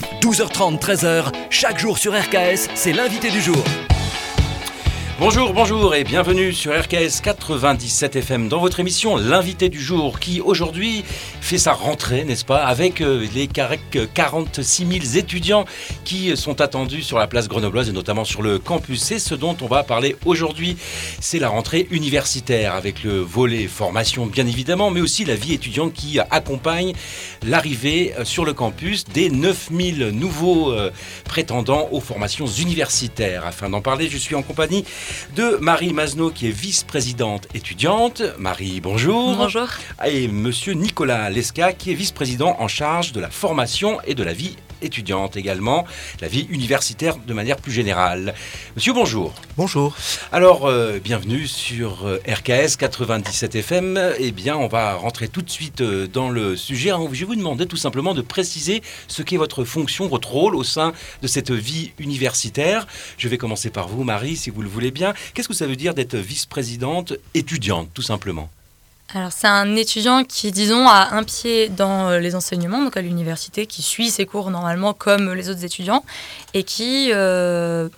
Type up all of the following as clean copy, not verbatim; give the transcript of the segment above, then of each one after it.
12h30, 13h, chaque jour sur RKS, c'est l'invité du jour. Bonjour et bienvenue sur RKS 97 FM dans votre émission L'invité du jour qui aujourd'hui fait sa rentrée, n'est-ce pas, avec les 46 000 étudiants qui sont attendus sur la place grenobloise et notamment sur le campus. C'est ce dont on va parler aujourd'hui, c'est la rentrée universitaire avec le volet formation bien évidemment, mais aussi la vie étudiante qui accompagne l'arrivée sur le campus des 9000 nouveaux prétendants aux formations universitaires. Afin d'en parler, je suis en compagnie de Marie Mazneau qui est vice-présidente étudiante. Marie, bonjour. Bonjour. Et monsieur Nicolas Lesca qui est vice-président en charge de la formation et de la vie étudiante également, la vie universitaire de manière plus générale. Monsieur, bonjour. Bonjour. Alors, bienvenue sur RKS 97 FM. Eh bien, on va rentrer tout de suite dans le sujet. Je vais vous demander tout simplement de préciser ce qu'est votre fonction, votre rôle au sein de cette vie universitaire. Je vais commencer par vous, Marie, si vous le voulez bien. Qu'est-ce que ça veut dire d'être vice-présidente étudiante, tout simplement ? Alors, c'est un étudiant qui, disons, a un pied dans les enseignements, donc à l'université, qui suit ses cours normalement comme les autres étudiants, et qui, dans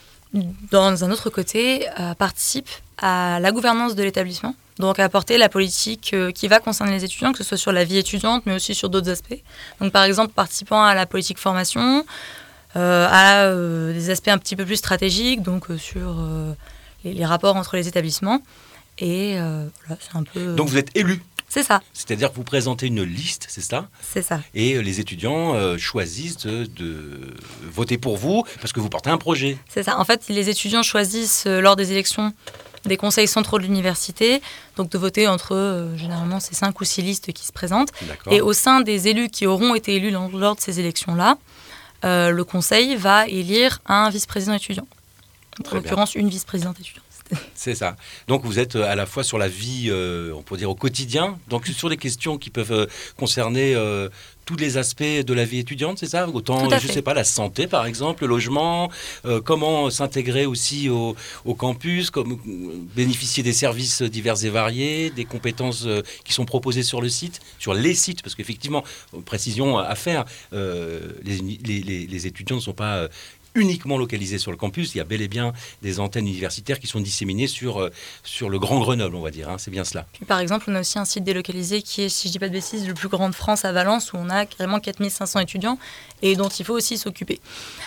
un autre côté, participe à la gouvernance de l'établissement, donc à apporter la politique qui va concerner les étudiants, que ce soit sur la vie étudiante, mais aussi sur d'autres aspects. Donc, par exemple, participant à la politique formation, à des aspects un petit peu plus stratégiques, donc sur les rapports entre les établissements. Et voilà, c'est un peu... Donc vous êtes élu. C'est ça. C'est-à-dire que vous présentez une liste, c'est ça ? C'est ça. Et les étudiants choisissent de voter pour vous parce que vous portez un projet. C'est ça. En fait, les étudiants choisissent lors des élections des conseils centraux de l'université, donc de voter entre, généralement, ces 5 ou 6 listes qui se présentent. D'accord. Et au sein des élus qui auront été élus lors de ces élections-là, le conseil va élire un vice-président étudiant. En l'occurrence, une vice-présidente étudiante. C'est ça. Donc vous êtes à la fois sur la vie, on peut dire au quotidien, donc sur des questions qui peuvent concerner tous les aspects de la vie étudiante, c'est ça ? Autant, je ne sais pas, la santé par exemple, le logement, comment s'intégrer aussi au campus, comme bénéficier des services divers et variés, des compétences qui sont proposées sur le site, sur les sites, parce qu'effectivement, précision à faire, les étudiants ne sont pas... uniquement localisés sur le campus, il y a bel et bien des antennes universitaires qui sont disséminées sur le Grand Grenoble, on va dire, hein, c'est bien cela. Puis, par exemple, on a aussi un site délocalisé qui est, si je ne dis pas de bêtises, le plus grand de France à Valence, où on a carrément 4500 étudiants et dont il faut aussi s'occuper.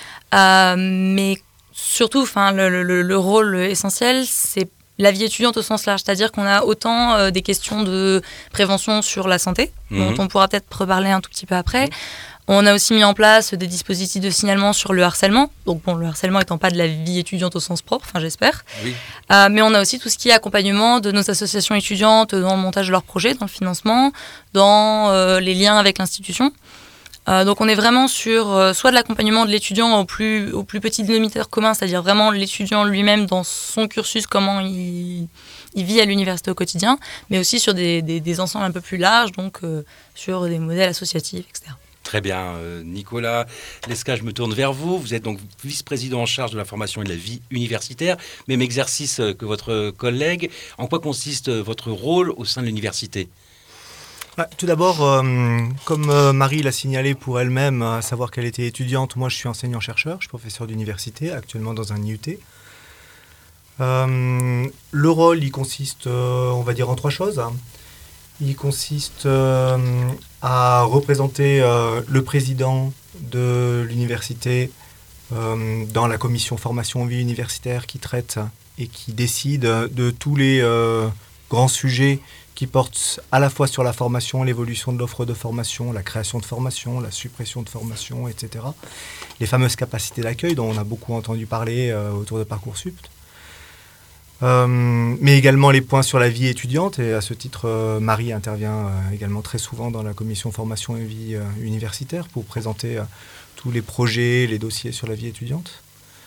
Mais surtout, le rôle essentiel, c'est la vie étudiante au sens large, c'est-à-dire qu'on a autant des questions de prévention sur la santé, dont on pourra peut-être reparler un tout petit peu après. On a aussi mis en place des dispositifs de signalement sur le harcèlement. Donc bon, le harcèlement étant pas de la vie étudiante au sens propre, j'espère. Oui. Mais on a aussi tout ce qui est accompagnement de nos associations étudiantes dans le montage de leurs projets, dans le financement, dans les liens avec l'institution. Donc on est vraiment sur soit de l'accompagnement de l'étudiant au plus petit dénominateur commun, c'est-à-dire vraiment l'étudiant lui-même dans son cursus, comment il vit à l'université au quotidien, mais aussi sur des ensembles un peu plus larges, donc sur des modèles associatifs, etc. Très bien. Nicolas Lesca, je me tourne vers vous. Vous êtes donc vice-président en charge de la formation et de la vie universitaire, même exercice que votre collègue. En quoi consiste votre rôle au sein de l'université ? Tout d'abord, comme Marie l'a signalé pour elle-même, à savoir qu'elle était étudiante, moi je suis enseignant-chercheur, je suis professeur d'université, actuellement dans un IUT. Le rôle, il consiste, on va dire, en 3 choses. Il consiste à représenter le président de l'université dans la commission formation vie universitaire qui traite et qui décide de tous les grands sujets qui portent à la fois sur la formation, l'évolution de l'offre de formation, la création de formation, la suppression de formation, etc. Les fameuses capacités d'accueil dont on a beaucoup entendu parler autour de Parcoursup. Mais également les points sur la vie étudiante, et à ce titre, Marie intervient également très souvent dans la commission formation et vie universitaire pour présenter tous les projets, les dossiers sur la vie étudiante.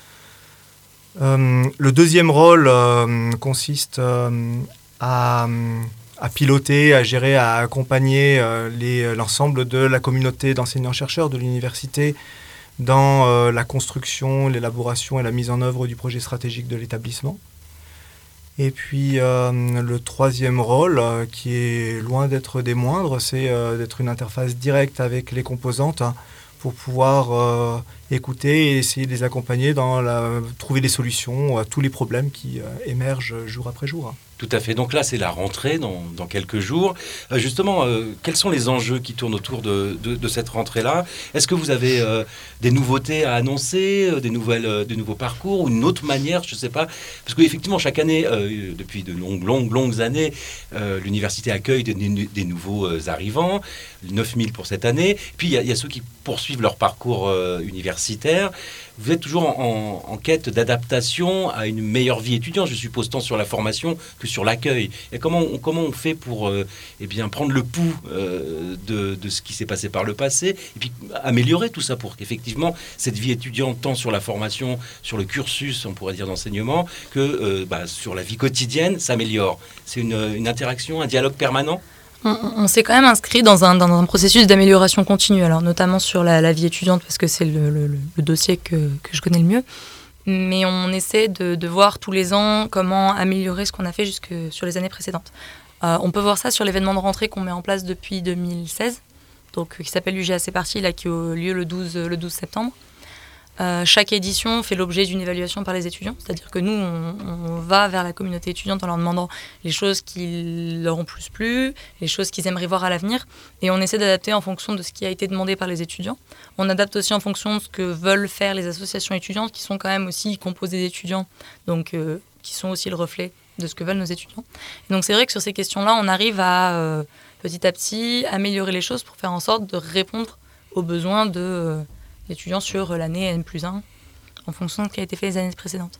Le deuxième rôle consiste à piloter, à gérer, à accompagner l'ensemble de la communauté d'enseignants-chercheurs de l'université dans la construction, l'élaboration et la mise en œuvre du projet stratégique de l'établissement. Et puis le troisième rôle, qui est loin d'être des moindres, c'est d'être une interface directe avec les composantes pour pouvoir écouter et essayer de les accompagner trouver des solutions à tous les problèmes qui émergent jour après jour. Tout à fait. Donc là, c'est la rentrée dans quelques jours. Justement, quels sont les enjeux qui tournent autour de cette rentrée-là ? Est-ce que vous avez des nouveautés à annoncer, des nouveaux parcours ou une autre manière, je ne sais pas. Parce qu'effectivement, chaque année, depuis de longues années, l'université accueille des nouveaux arrivants, 9000 pour cette année. Puis il y a ceux qui poursuivent leur parcours universitaire. Vous êtes toujours en quête d'adaptation à une meilleure vie étudiante, je suppose, tant sur la formation que sur l'accueil. Et comment on fait pour prendre le pouls de ce qui s'est passé par le passé et puis améliorer tout ça pour qu'effectivement cette vie étudiante, tant sur la formation, sur le cursus, on pourrait dire, d'enseignement, que sur la vie quotidienne, s'améliore. C'est une interaction, un dialogue permanent ? On s'est quand même inscrit dans un processus d'amélioration continue, alors notamment sur la vie étudiante, parce que c'est le dossier que je connais le mieux. Mais on essaie de voir tous les ans comment améliorer ce qu'on a fait jusque sur les années précédentes. On peut voir ça sur l'événement de rentrée qu'on met en place depuis 2016, donc, qui s'appelle l'UGA C'est Parti, là, qui a lieu le 12 septembre. Chaque édition fait l'objet d'une évaluation par les étudiants, c'est-à-dire que nous, on va vers la communauté étudiante en leur demandant les choses qui leur ont plus plu, les choses qu'ils aimeraient voir à l'avenir, et on essaie d'adapter en fonction de ce qui a été demandé par les étudiants. On adapte aussi en fonction de ce que veulent faire les associations étudiantes, qui sont quand même aussi composées d'étudiants, donc qui sont aussi le reflet de ce que veulent nos étudiants. Et donc c'est vrai que sur ces questions-là, on arrive à petit à petit améliorer les choses pour faire en sorte de répondre aux besoins d'étudiants sur l'année N+1 en fonction de ce qui a été fait les années précédentes.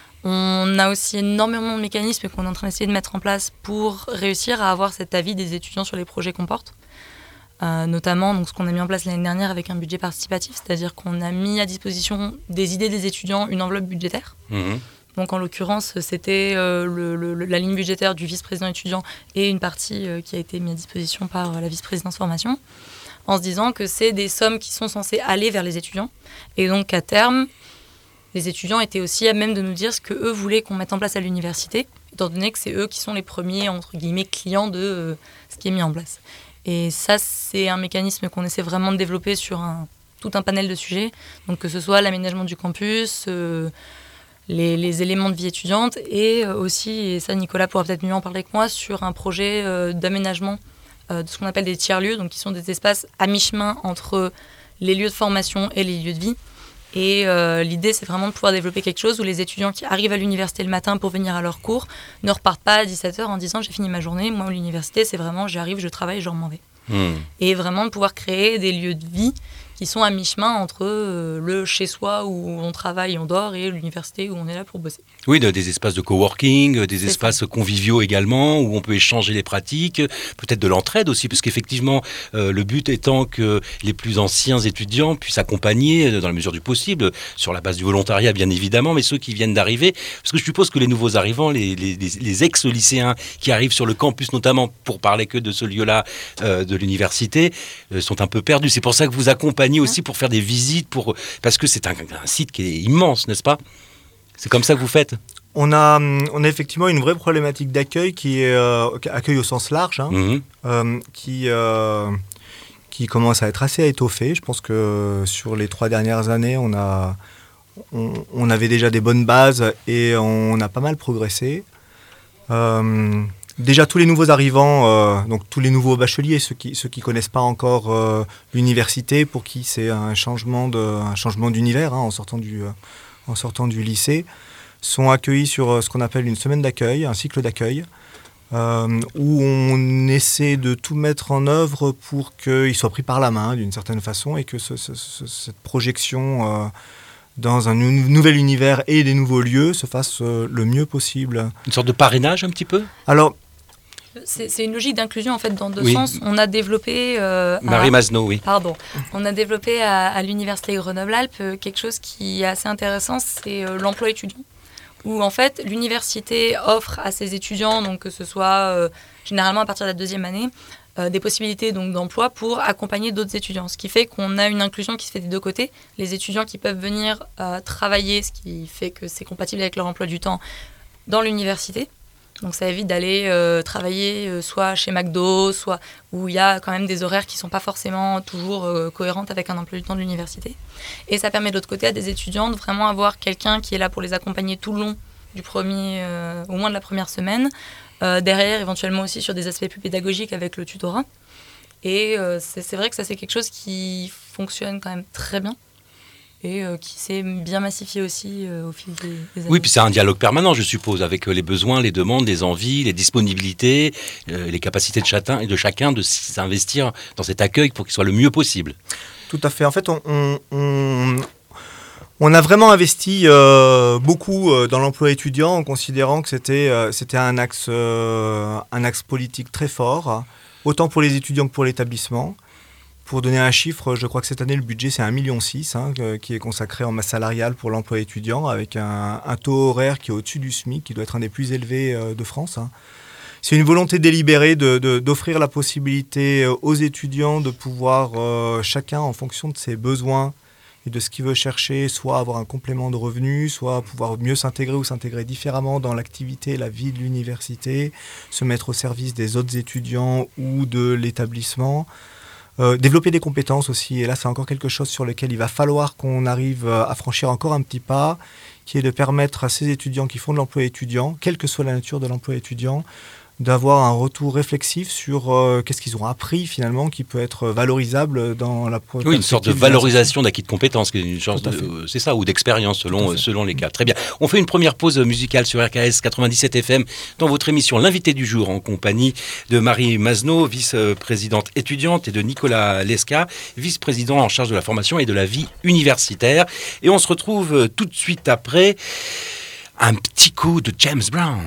On a aussi énormément de mécanismes qu'on est en train d'essayer de mettre en place pour réussir à avoir cet avis des étudiants sur les projets qu'on porte. Notamment donc, ce qu'on a mis en place l'année dernière avec un budget participatif, c'est-à-dire qu'on a mis à disposition des idées des étudiants une enveloppe budgétaire. Mmh. Donc en l'occurrence, c'était la ligne budgétaire du vice-président étudiant et une partie qui a été mise à disposition par la vice-présidence formation, en se disant que c'est des sommes qui sont censées aller vers les étudiants. Et donc, à terme, les étudiants étaient aussi à même de nous dire ce qu'eux voulaient qu'on mette en place à l'université, étant donné que c'est eux qui sont les premiers, entre guillemets, clients de ce qui est mis en place. Et ça, c'est un mécanisme qu'on essaie vraiment de développer sur tout un panel de sujets, donc que ce soit l'aménagement du campus, les éléments de vie étudiante, et aussi, et ça Nicolas pourra peut-être mieux en parler que moi, sur un projet d'aménagement de ce qu'on appelle des tiers-lieux, donc qui sont des espaces à mi-chemin entre les lieux de formation et les lieux de vie. Et l'idée, c'est vraiment de pouvoir développer quelque chose où les étudiants qui arrivent à l'université le matin pour venir à leur cours ne repartent pas à 17h en disant « j'ai fini ma journée ». Moi, à l'université, c'est vraiment « j'arrive, je travaille, je m'en vais ». Et vraiment de pouvoir créer des lieux de vie qui sont à mi-chemin entre le chez-soi où on travaille, on dort, et l'université où on est là pour bosser. Oui, des espaces de coworking, des espaces conviviaux également, où on peut échanger les pratiques, peut-être de l'entraide aussi, parce qu'effectivement, le but étant que les plus anciens étudiants puissent accompagner, dans la mesure du possible, sur la base du volontariat bien évidemment, mais ceux qui viennent d'arriver, parce que je suppose que les nouveaux arrivants, les ex-lycéens qui arrivent sur le campus, notamment pour parler que de ce lieu-là de l'université, sont un peu perdus. C'est pour ça que vous accompagnez aussi pour faire des visites, parce que c'est un site qui est immense, n'est-ce pas ? C'est comme ça que vous faites ? On a effectivement une vraie problématique d'accueil qui est accueil au sens large, qui commence à être assez étoffée. Je pense que sur les 3 dernières années, on avait déjà des bonnes bases et on a pas mal progressé. Déjà, tous les nouveaux arrivants, donc tous les nouveaux bacheliers, ceux qui connaissent pas encore l'université, pour qui c'est un changement d'univers en sortant du lycée, sont accueillis sur ce qu'on appelle une semaine d'accueil, un cycle d'accueil, où on essaie de tout mettre en œuvre pour qu'ils soient pris par la main d'une certaine façon et que cette projection dans un nouvel univers et des nouveaux lieux se fasse le mieux possible. Une sorte de parrainage un petit peu ? Alors, c'est une logique d'inclusion en fait dans deux sens. On a développé Marie Masneau, oui. Pardon. On a développé à l'université Grenoble-Alpes quelque chose qui est assez intéressant, c'est l'emploi étudiant, où en fait l'université offre à ses étudiants, donc que ce soit généralement à partir de la 2e année, des possibilités donc d'emploi pour accompagner d'autres étudiants. Ce qui fait qu'on a une inclusion qui se fait des deux côtés. Les étudiants qui peuvent venir travailler, ce qui fait que c'est compatible avec leur emploi du temps dans l'université, Donc ça évite d'aller travailler soit chez McDo, soit où il y a quand même des horaires qui ne sont pas forcément toujours cohérentes avec un emploi du temps de l'université. Et ça permet de l'autre côté à des étudiants de vraiment avoir quelqu'un qui est là pour les accompagner tout le long au moins de la première semaine. Derrière, éventuellement aussi sur des aspects plus pédagogiques avec le tutorat. Et c'est vrai que ça, c'est quelque chose qui fonctionne quand même très bien. Et qui s'est bien massifié aussi au fil des années. Oui, puis c'est un dialogue permanent, je suppose, avec les besoins, les demandes, les envies, les disponibilités, les capacités de chacun de s'investir dans cet accueil pour qu'il soit le mieux possible. Tout à fait. En fait, on a vraiment investi beaucoup dans l'emploi étudiant en considérant que c'était un axe politique très fort, autant pour les étudiants que pour l'établissement. Pour donner un chiffre, je crois que cette année, le budget, c'est 1,6 million qui est consacré en masse salariale pour l'emploi étudiant, avec un taux horaire qui est au-dessus du SMIC, qui doit être un des plus élevés de France. C'est une volonté délibérée d'offrir la possibilité aux étudiants de pouvoir, chacun en fonction de ses besoins et de ce qu'il veut chercher, soit avoir un complément de revenus, soit pouvoir mieux s'intégrer ou s'intégrer différemment dans l'activité, la vie de l'université, se mettre au service des autres étudiants ou de l'établissement. Développer des compétences aussi, et là c'est encore quelque chose sur lequel il va falloir qu'on arrive à franchir encore un petit pas, qui est de permettre à ces étudiants qui font de l'emploi étudiant, quelle que soit la nature de l'emploi étudiant, d'avoir un retour réflexif sur qu'est-ce qu'ils ont appris finalement, qui peut être valorisable dans la prochaine. Oui, une sorte de valorisation d'acquis de compétences, c'est ça, ou d'expérience selon les cas. Très bien. On fait une première pause musicale sur RKS 97 FM dans votre émission L'invité du jour en compagnie de Marie Mazneau, vice-présidente étudiante, et de Nicolas Lesca, vice-président en charge de la formation et de la vie universitaire. Et on se retrouve tout de suite après un petit coup de James Brown.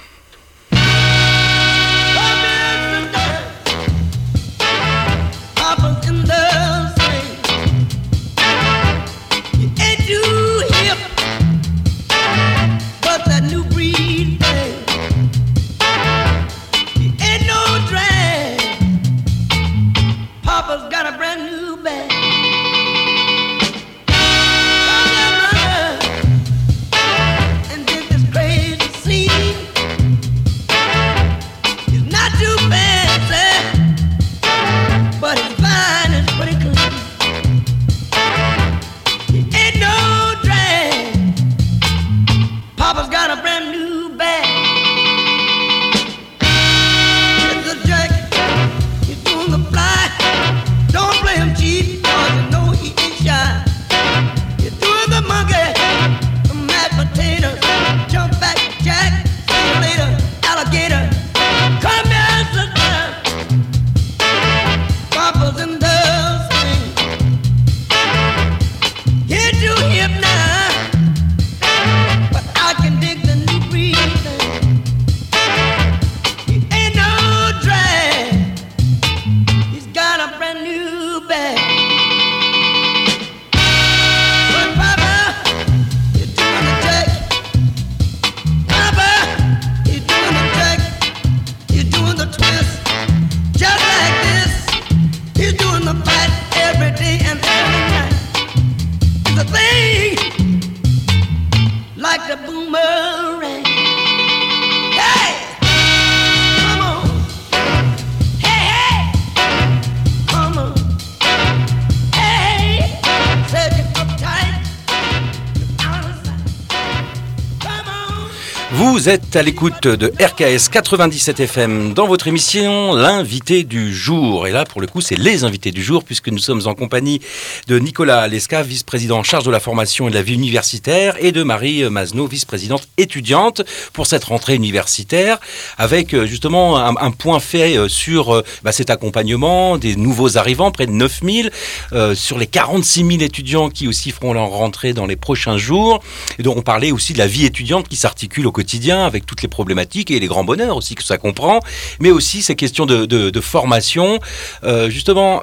Vous êtes à l'écoute de RKS 97 FM dans votre émission L'invité du jour. Et là, pour le coup, c'est les invités du jour puisque nous sommes en compagnie de Nicolas Lesca, vice-président en charge de la formation et de la vie universitaire, et de Marie Mazneau, vice-présidente étudiante pour cette rentrée universitaire, avec justement un point fait sur cet accompagnement des nouveaux arrivants, près de 9000, sur les 46 000 étudiants qui aussi feront leur rentrée dans les prochains jours. Et donc on parlait aussi de la vie étudiante qui s'articule au quotidien avec toutes les problématiques et les grands bonheurs aussi que ça comprend, mais aussi ces questions de formation. Justement,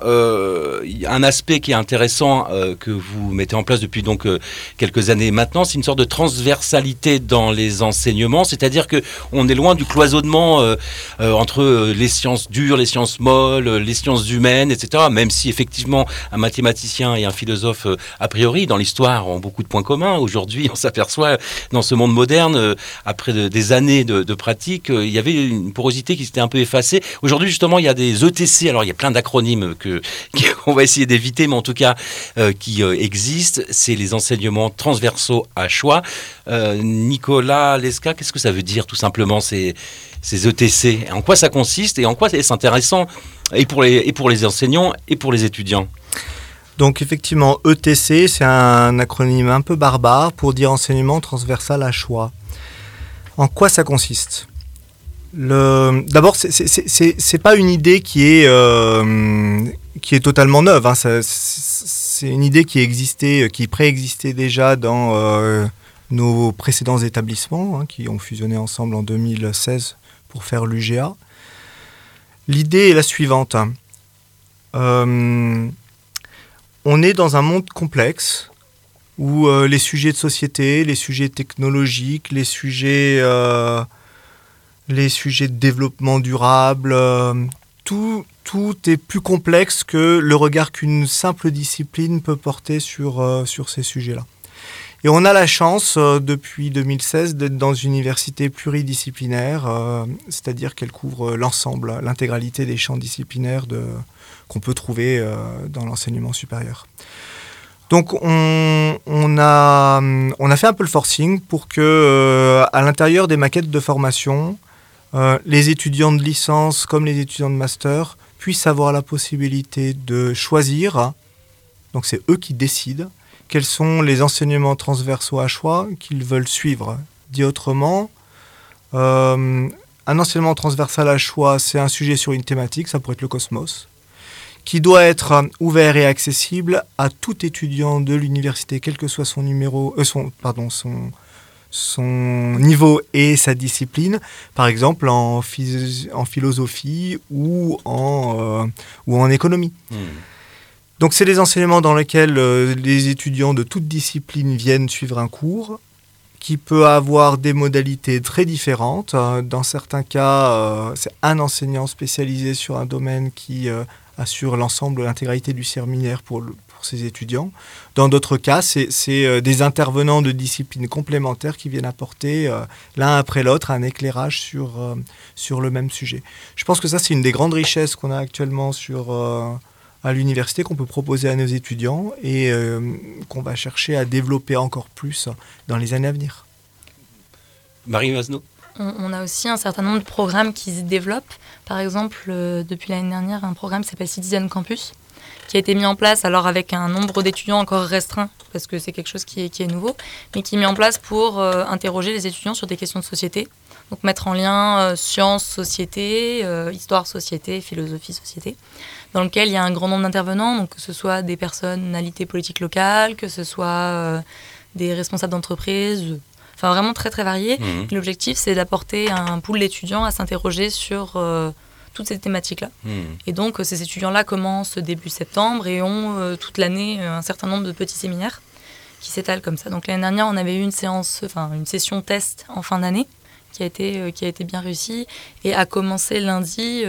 un aspect qui est intéressant que vous mettez en place depuis donc quelques années maintenant, c'est une sorte de transversalité dans les enseignements, c'est-à-dire qu'on est loin du cloisonnement entre les sciences dures, les sciences molles, les sciences humaines, etc. Même si effectivement un mathématicien et un philosophe, a priori, dans l'histoire, ont beaucoup de points communs. Aujourd'hui, on s'aperçoit dans ce monde moderne, après des années de pratique, il y avait une porosité qui s'était un peu effacée. Aujourd'hui, justement, il y a des ETC. Alors, il y a plein d'acronymes qu'on va essayer d'éviter, mais en tout cas, qui existent. C'est les enseignements transversaux à choix. Nicolas Lesca, qu'est-ce que ça veut dire, tout simplement, ces ETC? En quoi ça consiste et en quoi c'est intéressant et pour les enseignants et pour les étudiants? Donc effectivement, ETC, c'est un acronyme un peu barbare pour dire enseignement transversal à choix. En quoi ça consiste? D'abord, c'est pas une idée qui est totalement neuve. Hein. C'est une idée qui préexistait déjà dans nos précédents établissements, hein, qui ont fusionné ensemble en 2016 pour faire l'UGA. L'idée est la suivante. On est dans un monde complexe où les sujets de société, les sujets technologiques, les sujets de développement durable, tout est plus complexe que le regard qu'une simple discipline peut porter sur ces sujets-là. Et on a la chance, depuis 2016, d'être dans une université pluridisciplinaire, c'est-à-dire qu'elle couvre l'ensemble, l'intégralité des champs disciplinaires qu'on peut trouver dans l'enseignement supérieur. Donc on a fait un peu le forcing pour que, à l'intérieur des maquettes de formation, les étudiants de licence comme les étudiants de master puissent avoir la possibilité de choisir, donc c'est eux qui décident, quels sont les enseignements transversaux à choix qu'ils veulent suivre. Dit autrement, un enseignement transversal à choix, c'est un sujet sur une thématique, ça pourrait être le cosmos, qui doit être ouvert et accessible à tout étudiant de l'université, quel que soit son niveau et sa discipline, par exemple en philosophie ou en économie. Donc c'est des enseignements dans lesquels les étudiants de toute discipline viennent suivre un cours qui peut avoir des modalités très différentes. Dans certains cas, c'est un enseignant spécialisé sur un domaine qui assure l'ensemble, l'intégralité du séminaire pour ses étudiants. Dans d'autres cas, c'est des intervenants de disciplines complémentaires qui viennent apporter l'un après l'autre un éclairage sur le même sujet. Je pense que ça, c'est une des grandes richesses qu'on a actuellement à l'université, qu'on peut proposer à nos étudiants et qu'on va chercher à développer encore plus dans les années à venir. Marie Masneau. On a aussi un certain nombre de programmes qui se développent. Par exemple, depuis l'année dernière, un programme qui s'appelle Citizen Campus, qui a été mis en place alors avec un nombre d'étudiants encore restreint, parce que c'est quelque chose qui est nouveau, mais qui est mis en place pour interroger les étudiants sur des questions de société. Donc mettre en lien sciences, société, histoire, société, philosophie, société, dans lequel il y a un grand nombre d'intervenants, donc que ce soit des personnalités politiques locales, que ce soit des responsables d'entreprise, enfin vraiment très très variés. L'objectif, c'est d'apporter un pool d'étudiants à s'interroger sur toutes ces thématiques-là. Et donc ces étudiants-là commencent début septembre et ont toute l'année un certain nombre de petits séminaires qui s'étalent comme ça. Donc l'année dernière, on avait eu une session test en fin d'année qui a été bien réussie et a commencé lundi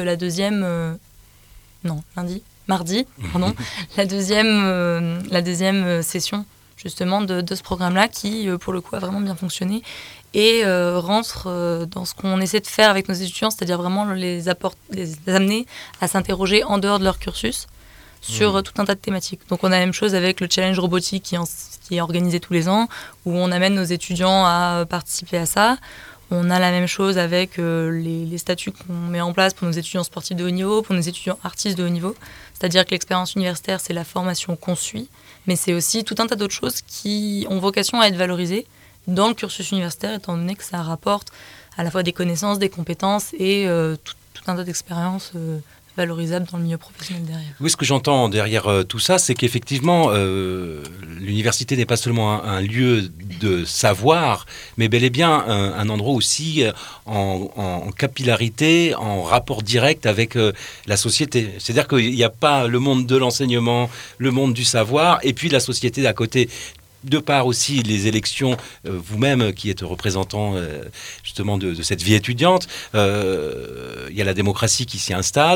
mardi, la deuxième session justement de ce programme-là qui, pour le coup, a vraiment bien fonctionné et rentre dans ce qu'on essaie de faire avec nos étudiants, c'est-à-dire vraiment les amener à s'interroger en dehors de leur cursus sur tout un tas de thématiques. Donc on a la même chose avec le challenge robotique qui est organisé tous les ans, où on amène nos étudiants à participer à ça. On a la même chose avec les statuts qu'on met en place pour nos étudiants sportifs de haut niveau, pour nos étudiants artistes de haut niveau. C'est-à-dire que l'expérience universitaire, c'est la formation qu'on suit, mais c'est aussi tout un tas d'autres choses qui ont vocation à être valorisées dans le cursus universitaire, étant donné que ça rapporte à la fois des connaissances, des compétences et tout un tas d'expériences valorisables dans le milieu professionnel derrière. Oui, ce que j'entends derrière tout ça, c'est qu'effectivement, l'université n'est pas seulement un lieu de savoir, mais bel et bien un endroit aussi en capillarité, en rapport direct avec la société. C'est-à-dire qu'il n'y a pas le monde de l'enseignement, le monde du savoir, et puis la société d'à côté. De part aussi les élections, vous-même qui êtes représentant justement de cette vie étudiante, il y a la démocratie qui s'y installe,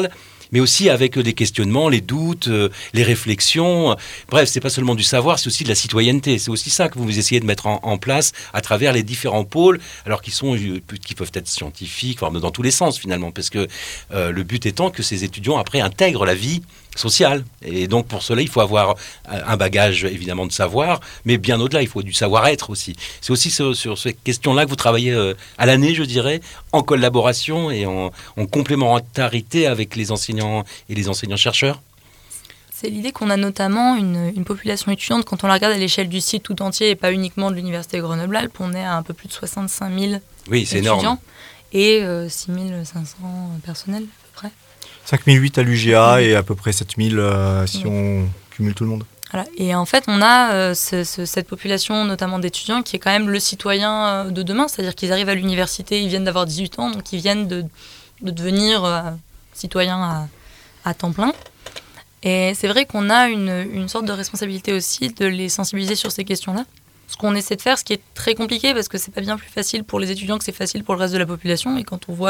mais aussi avec des questionnements, les doutes, les réflexions. Bref, c'est pas seulement du savoir, c'est aussi de la citoyenneté. C'est aussi ça que vous essayez de mettre en place à travers les différents pôles, alors qui peuvent être scientifiques, enfin, dans tous les sens finalement, parce que le but étant que ces étudiants après intègrent la vie sociale. Et donc pour cela, il faut avoir un bagage évidemment de savoir, mais bien au-delà, il faut du savoir-être aussi. C'est aussi sur ces questions-là que vous travaillez à l'année, je dirais, en collaboration et en complémentarité avec les enseignants et les enseignants-chercheurs. C'est l'idée qu'on a notamment une population étudiante, quand on la regarde à l'échelle du site tout entier et pas uniquement de l'Université Grenoble-Alpes, on est à un peu plus de 65 000 c'est étudiants énorme. Et 6 500 personnels à peu près. 5008 à l'UGA et à peu près 7000 si on cumule tout le monde. Voilà. Et en fait, on a cette population, notamment d'étudiants, qui est quand même le citoyen de demain. C'est-à-dire qu'ils arrivent à l'université, ils viennent d'avoir 18 ans, donc ils viennent de devenir citoyens à temps plein. Et c'est vrai qu'on a une sorte de responsabilité aussi de les sensibiliser sur ces questions-là. Ce qu'on essaie de faire, ce qui est très compliqué, parce que c'est pas bien plus facile pour les étudiants que c'est facile pour le reste de la population. Et quand on voit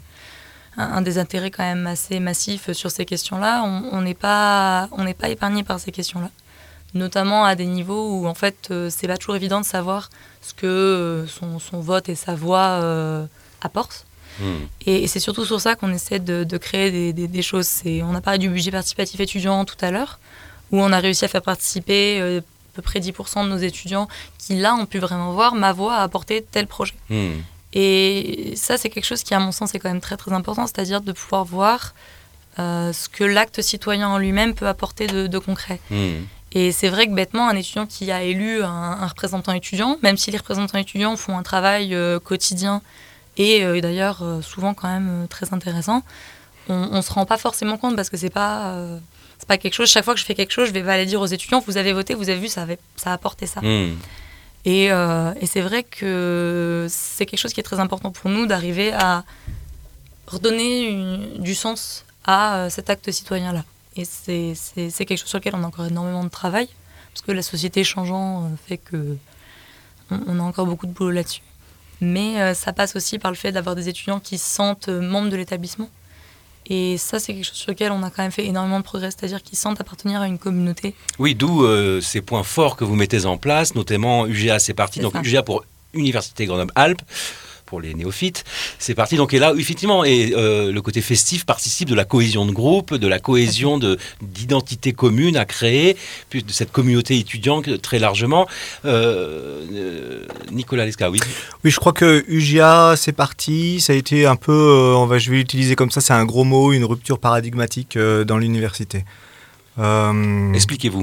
un désintérêt quand même assez massif sur ces questions-là, on n'est pas épargné par ces questions-là. Notamment à des niveaux où en fait c'est pas toujours évident de savoir ce que son vote et sa voix apportent. Et c'est surtout sur ça qu'on essaie de créer des choses. On a parlé du budget participatif étudiant tout à l'heure, où on a réussi à faire participer à peu près 10% de nos étudiants qui là ont pu vraiment voir ma voix a apporté tel projet. Et ça, c'est quelque chose qui, à mon sens, est quand même très, très important, c'est-à-dire de pouvoir voir ce que l'acte citoyen en lui-même peut apporter de concret. Et c'est vrai que, bêtement, un étudiant qui a élu un représentant étudiant, même si les représentants étudiants font un travail quotidien et d'ailleurs souvent quand même très intéressant, on ne se rend pas forcément compte parce que c'est pas quelque chose, chaque fois que je fais quelque chose, je vais pas aller dire aux étudiants, vous avez voté, vous avez vu, ça a apporté ça. Et c'est vrai que c'est quelque chose qui est très important pour nous, d'arriver à redonner du sens à cet acte citoyen-là. Et c'est quelque chose sur lequel on a encore énormément de travail, parce que la société changeant fait qu'on a encore beaucoup de boulot là-dessus. Mais ça passe aussi par le fait d'avoir des étudiants qui se sentent membres de l'établissement. Et ça, c'est quelque chose sur lequel on a quand même fait énormément de progrès, c'est-à-dire qu'ils sentent appartenir à une communauté. Oui, d'où ces points forts que vous mettez en place, notamment UGA, c'est parti. Donc UGA pour Université Grenoble-Alpes, pour les néophytes, c'est parti. Donc et là, effectivement, le côté festif participe de la cohésion de groupe, de la cohésion d'identité commune à créer, puis de cette communauté étudiante très largement. Nicolas Lesca, oui. Oui, je crois que UGA, c'est parti. Ça a été un peu, je vais l'utiliser comme ça, c'est un gros mot, une rupture paradigmatique dans l'université. Expliquez-vous.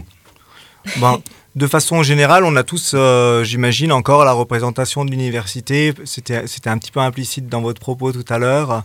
De façon générale, on a tous, j'imagine, encore la représentation de l'université. C'était un petit peu implicite dans votre propos tout à l'heure,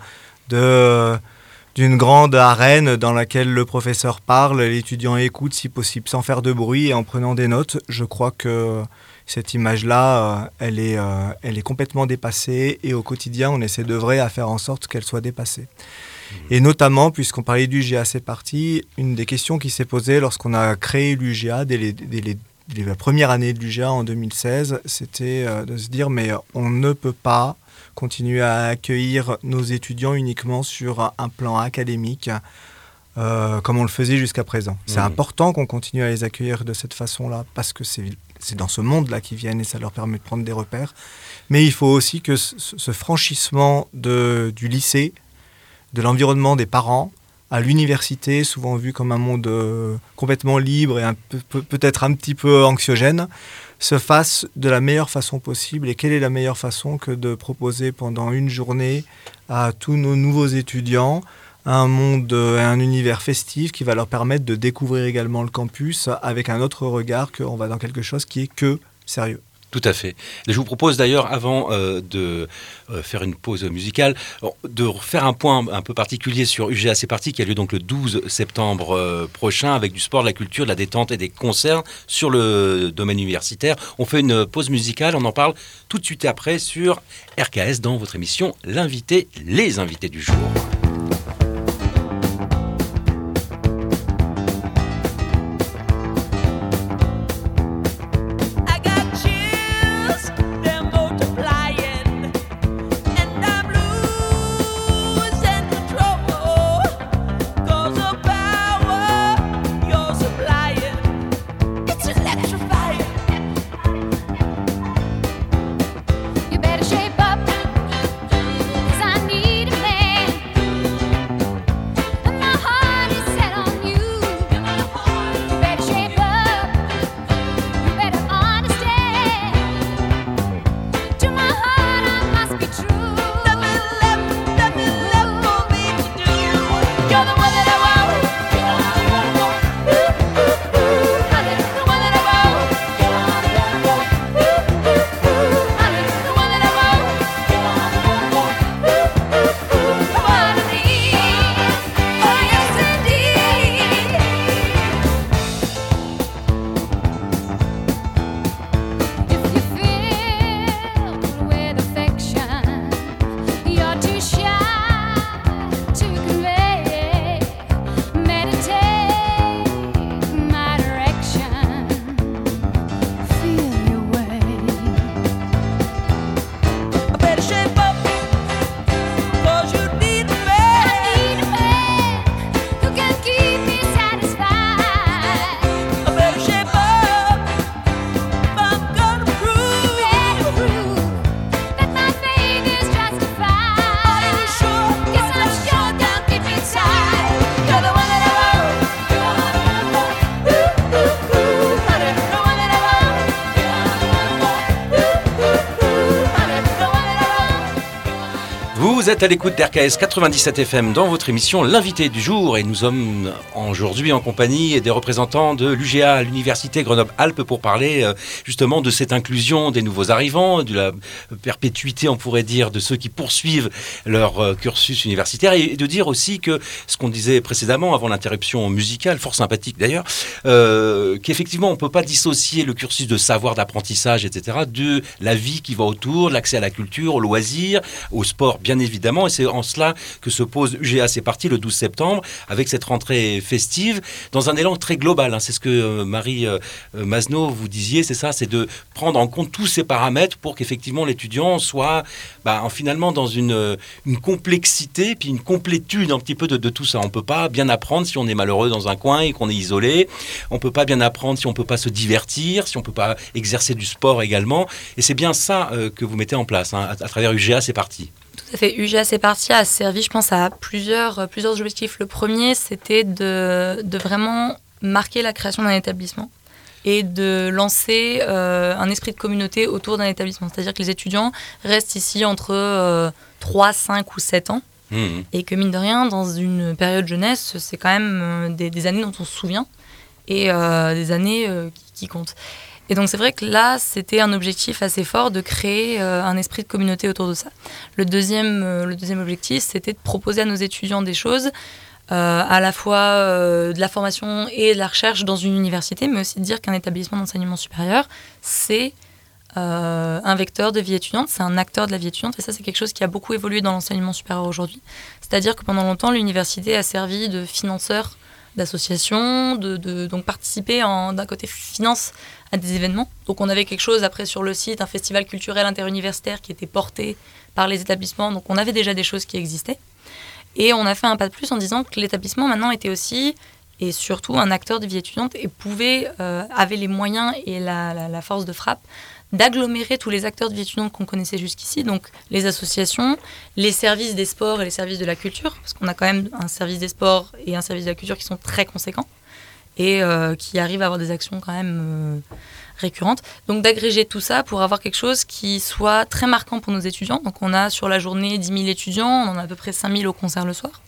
d'une grande arène dans laquelle le professeur parle, l'étudiant écoute, si possible, sans faire de bruit et en prenant des notes. Je crois que cette image-là, elle est complètement dépassée et au quotidien, on essaie d'œuvrer à faire en sorte qu'elle soit dépassée. Et notamment, puisqu'on parlait d'UGA, c'est parti, une des questions qui s'est posée lorsqu'on a créé l'UGA, dès la première année de l'UGA en 2016, c'était de se dire mais on ne peut pas continuer à accueillir nos étudiants uniquement sur un plan académique comme on le faisait jusqu'à présent. C'est important qu'on continue à les accueillir de cette façon-là parce que c'est dans ce monde-là qu'ils viennent et ça leur permet de prendre des repères. Mais il faut aussi que ce franchissement du lycée, de l'environnement des parents, à l'université, souvent vu comme un monde complètement libre et peut-être un petit peu anxiogène, se fasse de la meilleure façon possible. Et quelle est la meilleure façon que de proposer pendant une journée à tous nos nouveaux étudiants un monde, un univers festif qui va leur permettre de découvrir également le campus avec un autre regard, qu'on va dans quelque chose qui est que sérieux. Tout à fait. Je vous propose d'ailleurs, avant de faire une pause musicale, de faire un point un peu particulier sur UGA C'est parti, qui a lieu donc le 12 septembre prochain, avec du sport, de la culture, de la détente et des concerts sur le domaine universitaire. On fait une pause musicale, on en parle tout de suite après sur RKS dans votre émission L'invité, les invités du jour. Go Vous êtes à l'écoute d'RKS 97 FM dans votre émission L'invité du jour et nous sommes aujourd'hui en compagnie des représentants de l'UGA, l'Université Grenoble-Alpes, pour parler justement de cette inclusion des nouveaux arrivants, de la perpétuité, on pourrait dire, de ceux qui poursuivent leur cursus universitaire et de dire aussi que ce qu'on disait précédemment avant l'interruption musicale, fort sympathique d'ailleurs, qu'effectivement on ne peut pas dissocier le cursus de savoir, d'apprentissage, etc. de la vie qui va autour, l'accès à la culture, au loisir, au sport bien évidemment, et c'est en cela que se pose UGA C'est parti le 12 septembre, avec cette rentrée festive, dans un élan très global. C'est ce que Marie Masneau, vous disiez, c'est ça, c'est de prendre en compte tous ces paramètres pour qu'effectivement l'étudiant soit finalement dans une complexité, puis une complétude un petit peu de tout ça. On ne peut pas bien apprendre si on est malheureux dans un coin et qu'on est isolé. On ne peut pas bien apprendre si on ne peut pas se divertir, si on ne peut pas exercer du sport également. Et c'est bien ça que vous mettez en place à travers UGA C'est parti. Tout à fait. UGA C'est parti a servi, je pense, à plusieurs objectifs. Le premier, c'était de vraiment marquer la création d'un établissement et de lancer un esprit de communauté autour d'un établissement. C'est-à-dire que les étudiants restent ici entre 3, 5 ou 7 ans. Et que mine de rien, dans une période jeunesse, c'est quand même des années dont on se souvient et des années qui comptent. Et donc c'est vrai que là, c'était un objectif assez fort de créer un esprit de communauté autour de ça. Le deuxième objectif, c'était de proposer à nos étudiants des choses, à la fois de la formation et de la recherche dans une université, mais aussi de dire qu'un établissement d'enseignement supérieur, c'est un vecteur de vie étudiante, c'est un acteur de la vie étudiante, et ça c'est quelque chose qui a beaucoup évolué dans l'enseignement supérieur aujourd'hui. C'est-à-dire que pendant longtemps, l'université a servi de financeur d'associations, donc participer d'un côté finance à des événements. Donc on avait quelque chose après sur le site, un festival culturel interuniversitaire qui était porté par les établissements, donc on avait déjà des choses qui existaient. Et on a fait un pas de plus en disant que l'établissement maintenant était aussi et surtout un acteur de vie étudiante et avait les moyens et la force de frappe d'agglomérer tous les acteurs de vie étudiante qu'on connaissait jusqu'ici, donc les associations, les services des sports et les services de la culture, parce qu'on a quand même un service des sports et un service de la culture qui sont très conséquents et qui arrivent à avoir des actions quand même récurrentes. Donc d'agréger tout ça pour avoir quelque chose qui soit très marquant pour nos étudiants. Donc on a sur la journée 10 000 étudiants, on en a à peu près 5 000 au concert le soir.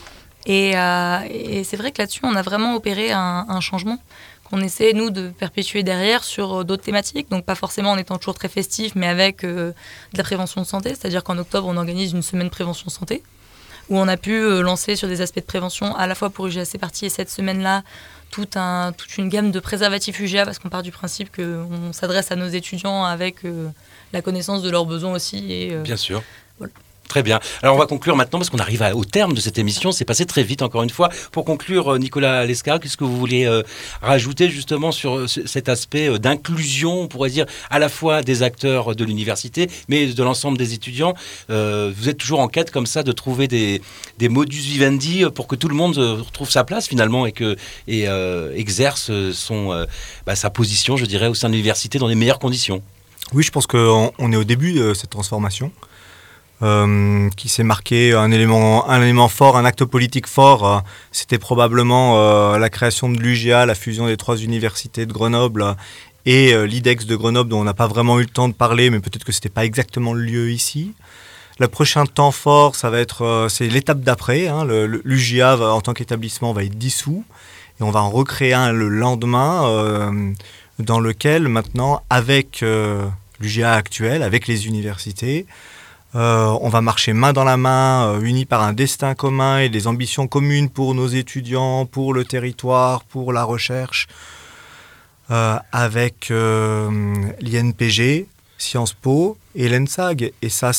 Et c'est vrai que là-dessus, on a vraiment opéré un changement qu'on essaie, nous, de perpétuer derrière sur d'autres thématiques. Donc pas forcément en étant toujours très festif, mais avec de la prévention de santé. C'est-à-dire qu'en octobre, on organise une semaine prévention santé, où on a pu lancer sur des aspects de prévention, à la fois pour UGA C'est parti, et cette semaine-là, toute une gamme de préservatifs UGA, parce qu'on part du principe qu'on s'adresse à nos étudiants avec la connaissance de leurs besoins aussi. Et, bien sûr. Voilà. Très bien. Alors on va conclure maintenant parce qu'on arrive au terme de cette émission. C'est passé très vite encore une fois. Pour conclure, Nicolas Lescar, qu'est-ce que vous voulez rajouter justement sur cet aspect d'inclusion, on pourrait dire, à la fois des acteurs de l'université, mais de l'ensemble des étudiants. Vous êtes toujours en quête comme ça de trouver des modus vivendi pour que tout le monde retrouve sa place finalement et exerce sa position, je dirais, au sein de l'université dans les meilleures conditions. Oui, je pense qu'on est au début de cette transformation. Qui s'est marqué un élément fort, un acte politique fort. C'était probablement la création de l'UGA, la fusion des 3 universités de Grenoble et l'IDEX de Grenoble, dont on n'a pas vraiment eu le temps de parler, mais peut-être que c'était pas exactement le lieu ici. Le prochain temps fort, ça va être, c'est l'étape d'après. L'UGA en tant qu'établissement va être dissous et on va en recréer un le lendemain, dans lequel maintenant, avec l'UGA actuel, avec les universités, on va marcher main dans la main, unis par un destin commun et des ambitions communes pour nos étudiants, pour le territoire, pour la recherche, avec l'INPG, Sciences Po et l'ENSAG. Et ça,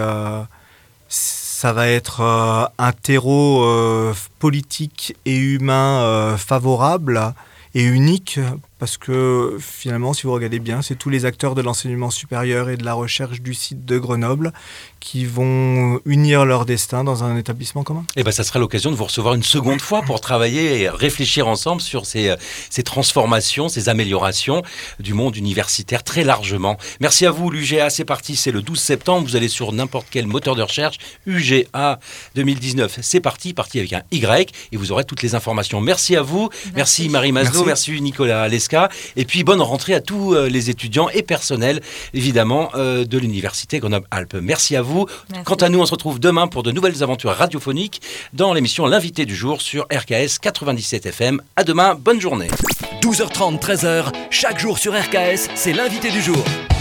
ça va être un terreau politique et humain favorable et unique, parce que finalement, si vous regardez bien, c'est tous les acteurs de l'enseignement supérieur et de la recherche du site de Grenoble qui vont unir leur destin dans un établissement commun. Et ça sera l'occasion de vous recevoir une seconde fois pour travailler et réfléchir ensemble sur ces transformations, ces améliorations du monde universitaire très largement. Merci à vous, l'UGA C'est parti, c'est le 12 septembre. Vous allez sur n'importe quel moteur de recherche, UGA 2019, c'est parti avec un Y, et vous aurez toutes les informations. Merci à vous, merci Marie Masneau, merci Nicolas Lescar. l'ULESCA. Et puis bonne rentrée à tous les étudiants et personnels, évidemment, de l'Université Grenoble-Alpes. Merci à vous. Merci. Quant à nous, on se retrouve demain pour de nouvelles aventures radiophoniques dans l'émission L'invité du jour sur RKS 97 FM. À demain, bonne journée. 12h30, 13h, chaque jour sur RKS, c'est l'invité du jour.